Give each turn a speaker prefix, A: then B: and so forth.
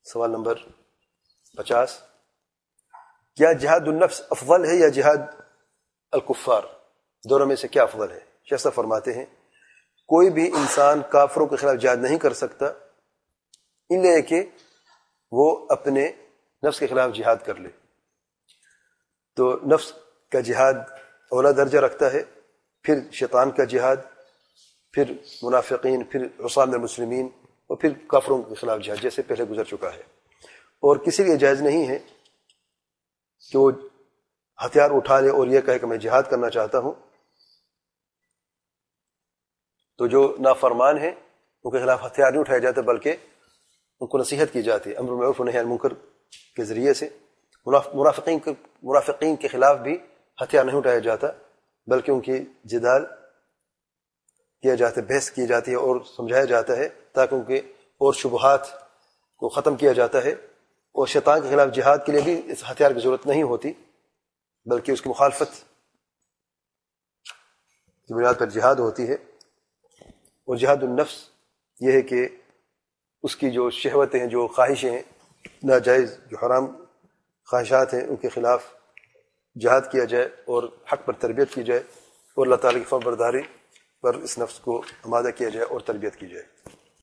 A: سوال نمبر 50، کیا جہاد النفس افضل ہے یا جہاد الکفار؟ دونوں میں سے کیا افضل ہے؟ شیخ صاحب فرماتے ہیں کوئی بھی انسان کافروں کے خلاف جہاد نہیں کر سکتا الا کہ وہ اپنے نفس کے خلاف جہاد کر لے. تو نفس کا جہاد اولا درجہ رکھتا ہے، پھر شیطان کا جہاد، پھر منافقین، پھر عصام المسلمین، اور پھر کافروں کے خلاف جہاد، جیسے پہلے گزر چکا ہے. اور کسی لیے جائز نہیں ہے کہ وہ ہتھیار اٹھا لے اور یہ کہے کہ میں جہاد کرنا چاہتا ہوں. تو جو نافرمان ہیں ان کے خلاف ہتھیار نہیں اٹھایا جاتا، بلکہ ان کو نصیحت کی جاتی ہے امر بالمعروف و نہی عن المنکر کے ذریعے سے. منافقین کے خلاف بھی ہتھیار نہیں اٹھایا جاتا، بلکہ ان کی جدال کیا جاتا ہے، بحث کی جاتی ہے اور سمجھایا جاتا ہے تاکہ ان کے اور شبہات کو ختم کیا جاتا ہے. اور شیطان کے خلاف جہاد کے لیے بھی اس ہتھیار کی ضرورت نہیں ہوتی، بلکہ اس کی مخالفت کی بنیاد پر جہاد ہوتی ہے. اور جہاد النفس یہ ہے کہ اس کی جو شہوتیں ہیں، جو خواہشیں ہیں، ناجائز جو حرام خواہشات ہیں، ان کے خلاف جہاد کیا جائے اور حق پر تربیت کی جائے، اور اللہ تعالیٰ کی فرمانبرداری پر اس نفس کو آمادہ کیا جائے اور تربیت کی جائے.